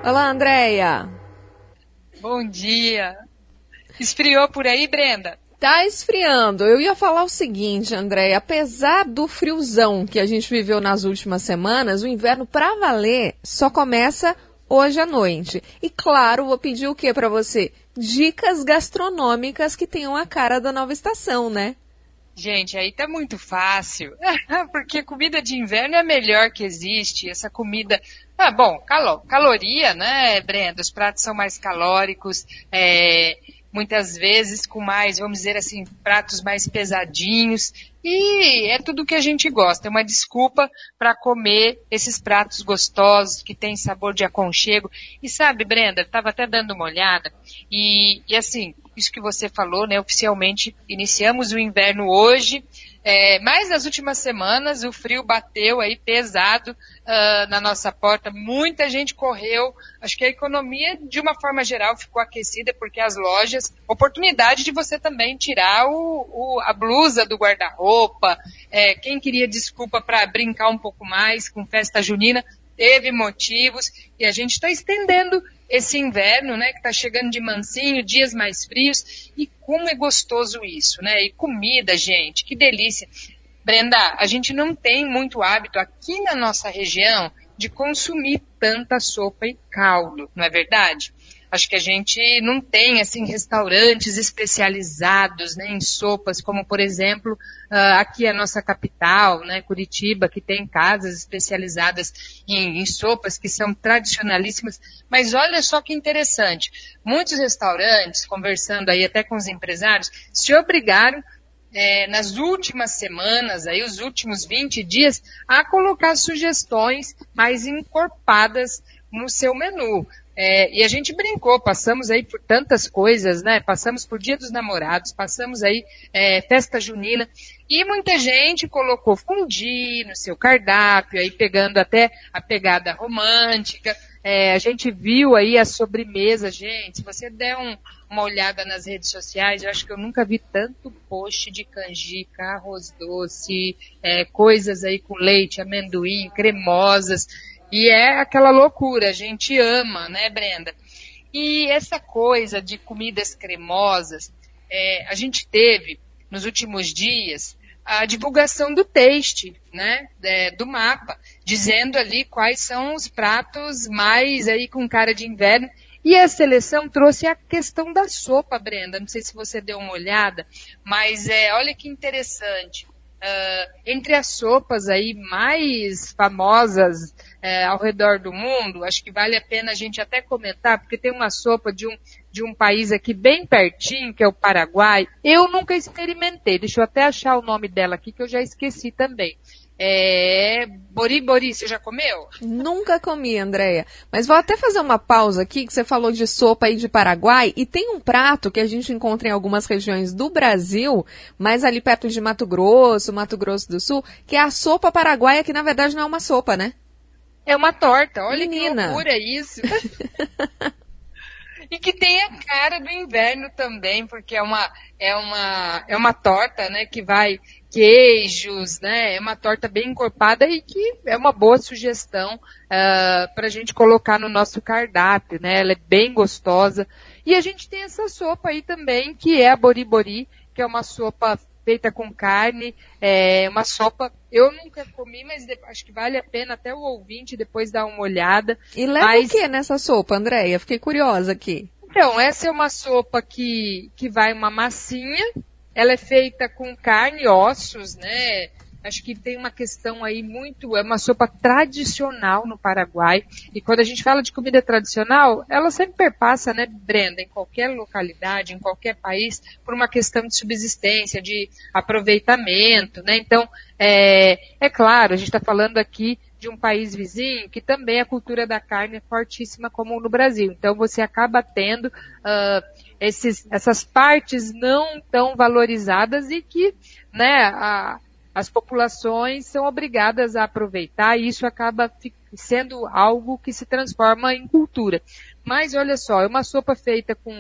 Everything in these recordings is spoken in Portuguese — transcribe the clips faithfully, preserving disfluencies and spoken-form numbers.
Olá, Andréia. Bom dia. Esfriou por aí, Brenda? Tá esfriando. Eu ia falar o seguinte, Andréia, apesar do friozão que a gente viveu nas últimas semanas, o inverno pra valer só começa hoje à noite. E claro, vou pedir o que pra você? Dicas gastronômicas que tenham a cara da nova estação, né? Gente, aí tá muito fácil, porque comida de inverno é a melhor que existe, essa comida, ah, bom, calo, caloria, né, Brenda, os pratos são mais calóricos, é, muitas vezes com mais, vamos dizer assim, pratos mais pesadinhos, e é tudo que a gente gosta, é uma desculpa para comer esses pratos gostosos, que tem sabor de aconchego, e sabe, Brenda, eu estava até dando uma olhada, e, e assim, isso que você falou, né, oficialmente iniciamos o inverno hoje, é, mas nas últimas semanas o frio bateu aí pesado uh, na nossa porta, muita gente correu, acho que a economia de uma forma geral ficou aquecida porque as lojas, oportunidade de você também tirar o, o, a blusa do guarda-roupa, é, quem queria desculpa para brincar um pouco mais com festa junina, teve motivos e a gente está estendendo esse inverno, né, que está chegando de mansinho, dias mais frios, e como é gostoso isso, né, e comida, gente, que delícia. Brenda, a gente não tem muito hábito aqui na nossa região de consumir tanta sopa e caldo, não é verdade? Acho que a gente não tem, assim, restaurantes especializados, né, em sopas, como, por exemplo, uh, aqui a nossa capital, né, Curitiba, que tem casas especializadas em, em sopas que são tradicionalíssimas. Mas olha só que interessante. Muitos restaurantes, conversando aí até com os empresários, se obrigaram, é, nas últimas semanas, aí, os últimos vinte dias, a colocar sugestões mais encorpadas no seu menu. É, e a gente brincou, passamos aí por tantas coisas, né? Passamos por Dia dos Namorados, passamos aí é, festa junina, e muita gente colocou fondue no seu cardápio, aí pegando até a pegada romântica. É, a gente viu aí a sobremesa, gente, se você der um, uma olhada nas redes sociais, eu acho que eu nunca vi tanto post de canjica, arroz doce, é, coisas aí com leite, amendoim, cremosas. E é aquela loucura, a gente ama, né, Brenda? E essa coisa de comidas cremosas, é, a gente teve, nos últimos dias, a divulgação do taste, né, é, do mapa, dizendo ali quais são os pratos mais aí com cara de inverno. E a seleção trouxe a questão da sopa, Brenda. Não sei se você deu uma olhada, mas é, olha que interessante. Uh, entre as sopas aí mais famosas uh, ao redor do mundo, acho que vale a pena a gente até comentar, porque tem uma sopa de um, de um país aqui bem pertinho, que é o Paraguai. Eu nunca experimentei, deixa eu até achar o nome dela aqui, que eu já esqueci também. É... Bori Bori, você já comeu? Nunca comi, Andréia. Mas vou até fazer uma pausa aqui, que você falou de sopa aí de Paraguai, e tem um prato que a gente encontra em algumas regiões do Brasil, mas ali perto de Mato Grosso, Mato Grosso do Sul, que é a sopa paraguaia, que na verdade não é uma sopa, né? É uma torta, olha Menina. Que loucura isso. E que tem a cara do inverno também, porque é uma, é uma, é uma torta, né, que vai queijos, né, é uma torta bem encorpada e que é uma boa sugestão uh, para a gente colocar no nosso cardápio, né, ela é bem gostosa. E a gente tem essa sopa aí também, que é a Bori Bori, que é uma sopa feita com carne, é uma sopa, eu nunca comi, mas acho que vale a pena até o ouvinte depois dar uma olhada. E leva mas... o que nessa sopa, Andréia? Fiquei curiosa aqui. Então, essa é uma sopa que, que vai uma massinha, ela é feita com carne e ossos, né? Acho que tem uma questão aí muito, é uma sopa tradicional no Paraguai, e quando a gente fala de comida tradicional, ela sempre perpassa, né, Brenda, em qualquer localidade, em qualquer país, por uma questão de subsistência, de aproveitamento, né, então, é, é claro, a gente está falando aqui de um país vizinho, que também a cultura da carne é fortíssima como no Brasil, então você acaba tendo uh, esses, essas partes não tão valorizadas e que, né, a as populações são obrigadas a aproveitar e isso acaba sendo algo que se transforma em cultura. Mas olha só, é uma sopa feita com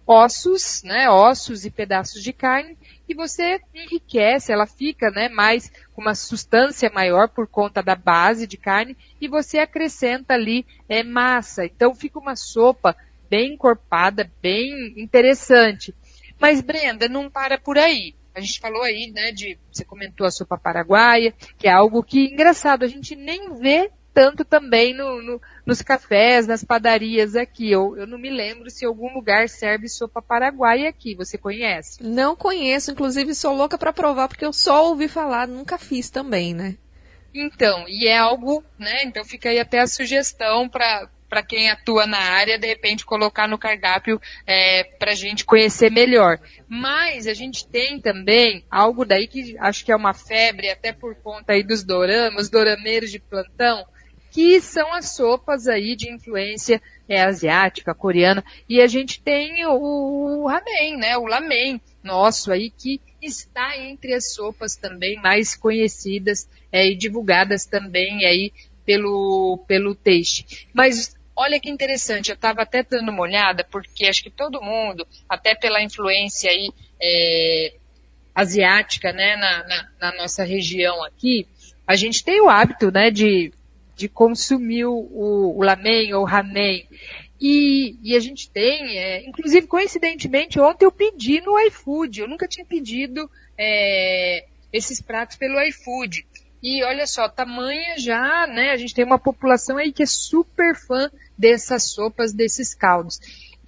ossos, né, ossos e pedaços de carne, e você enriquece, ela fica, né, mais, com uma substância maior por conta da base de carne, e você acrescenta ali é, massa. Então fica uma sopa bem encorpada, bem interessante. Mas, Brenda, não para por aí. A gente falou aí, né, de, você comentou a sopa paraguaia, que é algo que, engraçado, a gente nem vê tanto também no, no, nos cafés, nas padarias aqui. Eu, eu não me lembro se algum lugar serve sopa paraguaia aqui. Você conhece? Não conheço, inclusive sou louca para provar, porque eu só ouvi falar, nunca fiz também, né? Então, e é algo, né, então fica aí até a sugestão para para quem atua na área, de repente colocar no cardápio é, para a gente conhecer melhor. Mas a gente tem também algo daí que acho que é uma febre, até por conta aí dos doramas, dorameiros de plantão, que são as sopas aí de influência é, asiática, coreana, e a gente tem o, o ramen, né, o lamen nosso aí, que está entre as sopas também mais conhecidas é, e divulgadas também aí pelo, pelo Taste. Mas olha que interessante, eu estava até dando uma olhada, porque acho que todo mundo, até pela influência aí é, asiática, né, na, na, na nossa região aqui, a gente tem o hábito, né, de de consumir o, o lamen ou ramen. E, e a gente tem, é, inclusive coincidentemente, ontem eu pedi no iFood. Eu nunca tinha pedido é, esses pratos pelo iFood. E olha só, tamanha já, né, a gente tem uma população aí que é super fã dessas sopas, desses caldos.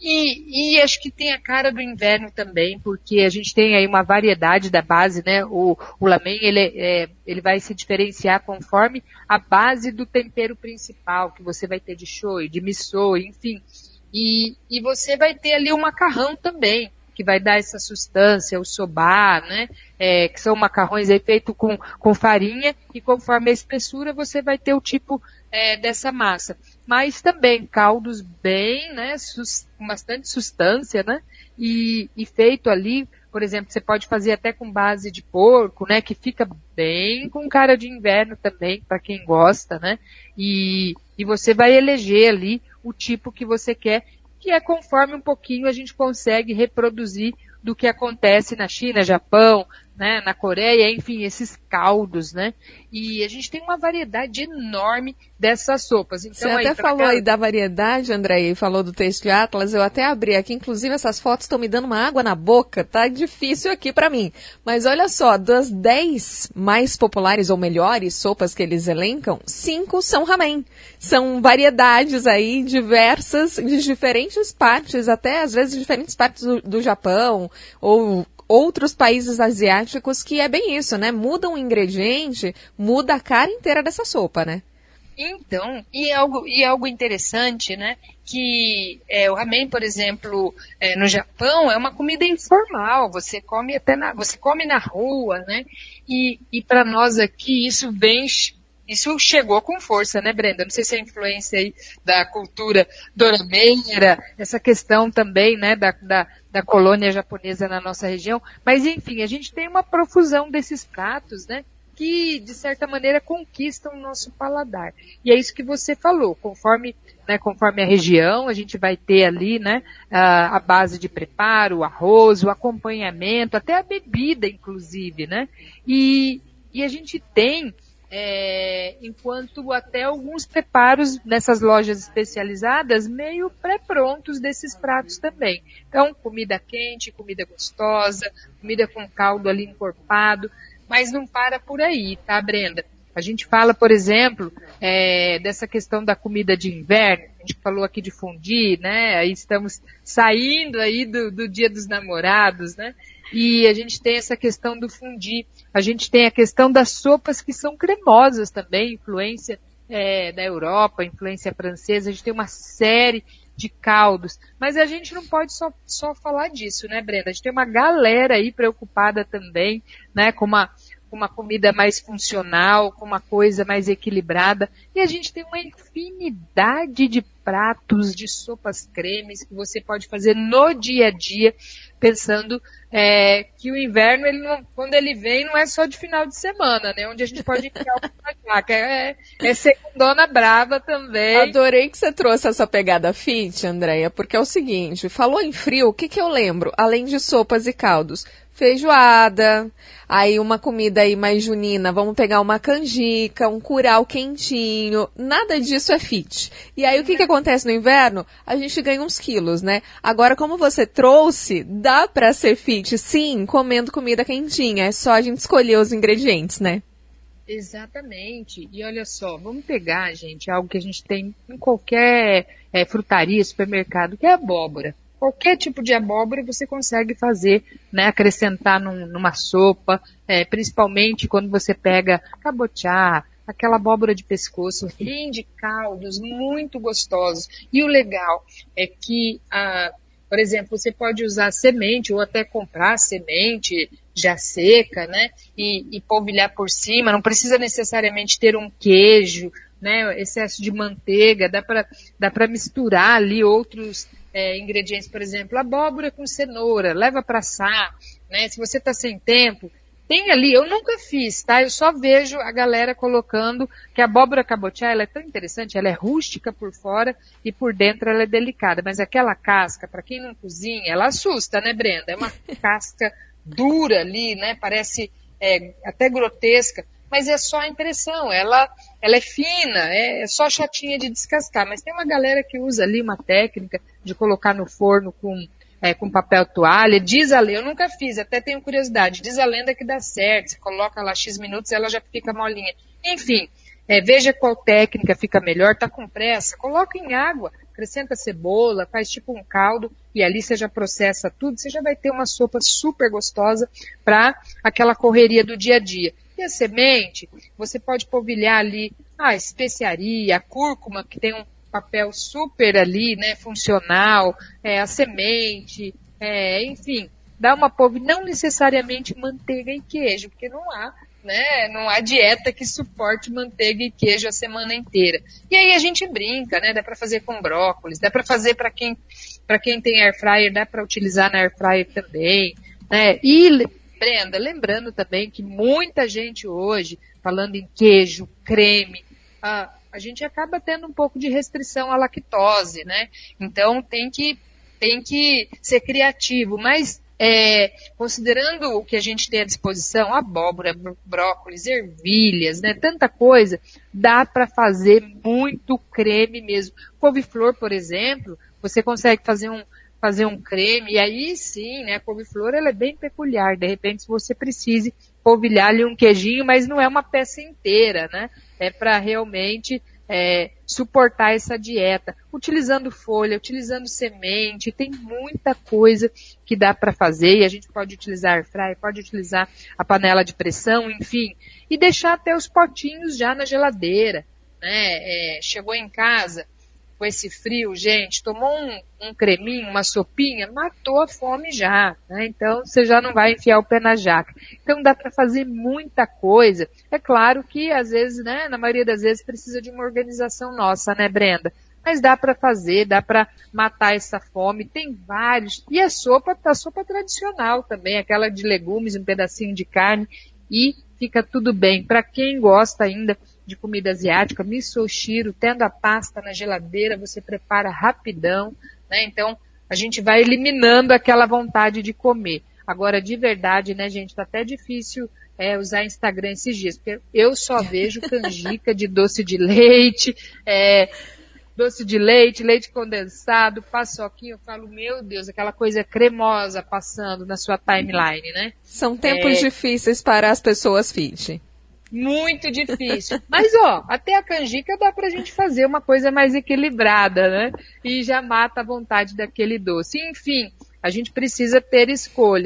E, e acho que tem a cara do inverno também, porque a gente tem aí uma variedade da base, né? O, o lamen, ele, é, ele vai se diferenciar conforme a base do tempero principal, que você vai ter de shoyu, de miso, enfim. E, e você vai ter ali o macarrão também, que vai dar essa sustância, o soba, né? É, que são macarrões aí feitos com, com farinha, e conforme a espessura você vai ter o tipo é, dessa massa. Mas também caldos bem, né, sus, com bastante sustância, né, e, e feito ali, por exemplo, você pode fazer até com base de porco, né, que fica bem com cara de inverno também, para quem gosta, né, e, e você vai eleger ali o tipo que você quer, que é conforme um pouquinho a gente consegue reproduzir do que acontece na China, Japão, né, na Coreia, enfim, esses caldos, né, e a gente tem uma variedade enorme dessas sopas. Então, você até falou cá... aí da variedade, André, e falou do Taste Atlas, eu até abri aqui, inclusive essas fotos estão me dando uma água na boca, tá difícil aqui pra mim, mas olha só, das dez mais populares ou melhores sopas que eles elencam, cinco são ramen, são variedades aí diversas, de diferentes partes, até às vezes diferentes partes do, do Japão, ou outros países asiáticos, que é bem isso, né? Muda um ingrediente, muda a cara inteira dessa sopa, né? Então, e algo, e algo interessante, né? Que é, o ramen, por exemplo, é, no Japão, é uma comida informal. Você come até na, você come na rua, né? E, e para nós aqui isso vem, isso chegou com força, né, Brenda? Não sei se é a influência aí da cultura dorameira, essa questão também, né, da, da da colônia japonesa na nossa região, mas enfim, a gente tem uma profusão desses pratos, né, que de certa maneira conquistam o nosso paladar. E é isso que você falou, conforme, né, conforme a região, a gente vai ter ali, né, a, a base de preparo, o arroz, o acompanhamento, até a bebida, inclusive, né, e, e a gente tem É, enquanto até alguns preparos nessas lojas especializadas meio pré-prontos desses pratos também. Então, comida quente, comida gostosa, comida com caldo ali encorpado, mas não para por aí, tá, Brenda? A gente fala, por exemplo, é, dessa questão da comida de inverno, a gente falou aqui de fondue, né, aí estamos saindo aí do, do Dia dos Namorados, né, e a gente tem essa questão do fondue, a gente tem a questão das sopas que são cremosas também, influência é, da Europa, influência francesa, a gente tem uma série de caldos, mas a gente não pode só, só falar disso, né, Brenda? A gente tem uma galera aí preocupada também, né, com uma, com uma comida mais funcional, com uma coisa mais equilibrada, e a gente tem uma infinidade de pratos de sopas cremes que você pode fazer no dia a dia, pensando é, que o inverno, ele não, quando ele vem, não é só de final de semana, né? Onde a gente pode enfiar o jaca. É, é segundona brava também. Adorei que você trouxe essa pegada fit, Andréia, porque é o seguinte, falou em frio, o que que eu lembro? Além de sopas e caldos, feijoada, aí uma comida aí mais junina, vamos pegar uma canjica, um curau quentinho, nada disso é fit. E aí o que que acontece no inverno? A gente ganha uns quilos, né? Agora, como você trouxe, dá pra ser fit, sim, comendo comida quentinha, é só a gente escolher os ingredientes, né? Exatamente. E olha só, vamos pegar, gente, algo que a gente tem em qualquer é, frutaria, supermercado, que é a abóbora. Qualquer tipo de abóbora você consegue fazer, né, acrescentar num, numa sopa, é, principalmente quando você pega cabotiá, aquela abóbora de pescoço, rende caldos muito gostosos. E o legal é que, ah, por exemplo, você pode usar semente ou até comprar semente já seca, né, e, e polvilhar por cima, não precisa necessariamente ter um queijo, né, excesso de manteiga, dá para dá para misturar ali outros É, ingredientes, por exemplo, abóbora com cenoura, leva para assar, né? Se você está sem tempo, tem ali, eu nunca fiz, tá? Eu só vejo a galera colocando que a abóbora cabotiá, ela é tão interessante, ela é rústica por fora e por dentro ela é delicada, mas aquela casca, para quem não cozinha, ela assusta, né, Brenda? É uma casca dura ali, né? Parece é, até grotesca, mas é só a impressão, ela, ela é fina, é, é só chatinha de descascar, mas tem uma galera que usa ali uma técnica de colocar no forno com, é, com papel toalha, diz a lenda, eu nunca fiz, até tenho curiosidade, diz a lenda que dá certo, você coloca lá X minutos e ela já fica molinha. Enfim, é, veja qual técnica fica melhor, tá com pressa, coloca em água, acrescenta cebola, faz tipo um caldo e ali você já processa tudo, você já vai ter uma sopa super gostosa para aquela correria do dia a dia. E a semente, você pode polvilhar ali a especiaria, a cúrcuma, que tem um papel super ali, né, funcional, é, a semente, é, enfim, dá uma polvilha, não necessariamente manteiga e queijo, porque não há, né, não há dieta que suporte manteiga e queijo a semana inteira. E aí a gente brinca, né, dá para fazer com brócolis, dá para fazer para quem, para quem tem air fryer, dá para utilizar na air fryer também, né, e Brenda, lembrando também que muita gente hoje, falando em queijo, creme, a, a gente acaba tendo um pouco de restrição à lactose, né? Então tem que, tem que ser criativo, mas é, considerando o que a gente tem à disposição, abóbora, brócolis, ervilhas, né? Tanta coisa, dá para fazer muito creme mesmo. Couve-flor, por exemplo, você consegue fazer um fazer um creme, e aí sim, né, a couve-flor ela é bem peculiar, de repente se você precise polvilhar ali um queijinho, mas não é uma peça inteira, né, é para realmente é, suportar essa dieta, utilizando folha, utilizando semente, tem muita coisa que dá para fazer, e a gente pode utilizar air fryer, pode utilizar a panela de pressão, enfim, e deixar até os potinhos já na geladeira, né, é, chegou em casa, com esse frio, gente, tomou um, um creminho, uma sopinha, matou a fome já, né? Então você já não vai enfiar o pé na jaca. Então dá para fazer muita coisa. É claro que às vezes, né, na maioria das vezes precisa de uma organização nossa, né, Brenda? Mas dá para fazer, dá para matar essa fome, tem vários. E a sopa, a sopa tradicional também, aquela de legumes, um pedacinho de carne e fica tudo bem. Para quem gosta ainda de comida asiática, misoshiro, tendo a pasta na geladeira, você prepara rapidão, né? Então, a gente vai eliminando aquela vontade de comer. Agora, de verdade, né, gente, tá até difícil é, usar Instagram esses dias, porque eu só vejo canjica de doce de leite, é, doce de leite, leite condensado, paçoquinha, eu falo, meu Deus, aquela coisa cremosa passando na sua timeline, né? São tempos é... difíceis para as pessoas fit. Muito difícil. Mas, ó, até a canjica dá pra gente fazer uma coisa mais equilibrada, né? E já mata a vontade daquele doce. Enfim, a gente precisa ter escolhas.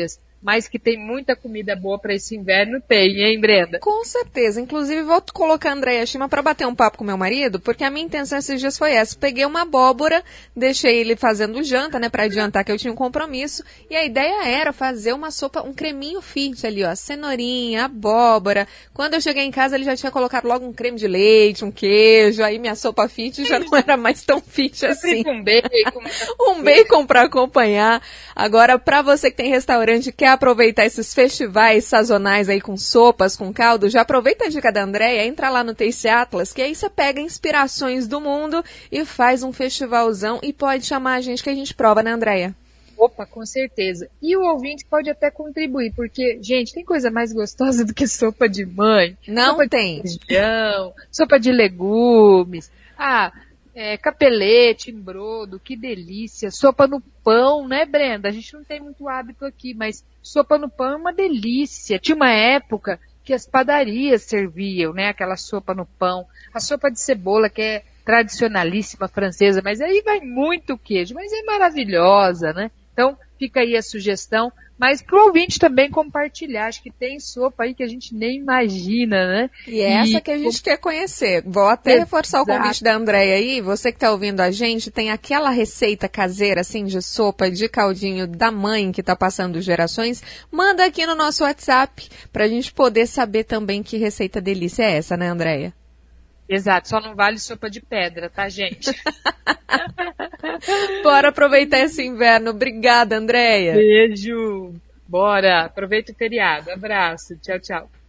mas que tem muita comida boa para esse inverno, tem, hein, Brenda? Com certeza. Inclusive, vou colocar a Andréia Shima para bater um papo com meu marido, porque a minha intenção esses dias foi essa. Peguei uma abóbora, deixei ele fazendo janta, né, para adiantar que eu tinha um compromisso, e a ideia era fazer uma sopa, um creminho fit ali, ó, cenourinha, abóbora. Quando eu cheguei em casa, ele já tinha colocado logo um creme de leite, um queijo, aí minha sopa fit já não era mais tão fit assim. Um bacon. Um bacon para acompanhar. Agora, para você que tem restaurante e quer aproveitar esses festivais sazonais aí com sopas, com caldo, já aproveita a dica da Andréia, entra lá no Taste Atlas, que aí você pega inspirações do mundo e faz um festivalzão e pode chamar a gente que a gente prova, né, Andréia? Opa, com certeza. E o ouvinte pode até contribuir, porque, gente, tem coisa mais gostosa do que sopa de mãe? Não sopa tem. De feijão, sopa de legumes, ah, é, capelete em brodo, que delícia. Sopa no pão, né, Brenda? A gente não tem muito hábito aqui, mas sopa no pão é uma delícia. Tinha uma época que as padarias serviam, né, aquela sopa no pão. A sopa de cebola, que é tradicionalíssima francesa, mas aí vai muito queijo, mas é maravilhosa, né? Então, fica aí a sugestão, mas pro ouvinte também compartilhar, acho que tem sopa aí que a gente nem imagina, né? E é essa que a gente quer conhecer. Vou até Exato. reforçar o convite da Andréia aí, você que tá ouvindo a gente, tem aquela receita caseira, assim, de sopa, de caldinho da mãe que tá passando gerações, manda aqui no nosso WhatsApp, pra gente poder saber também que receita delícia é essa, né, Andréia? Exato, só não vale sopa de pedra, tá, gente? Bora aproveitar esse inverno. Obrigada, Andréia. Beijo. Bora. Aproveita o feriado. Abraço. Tchau, tchau.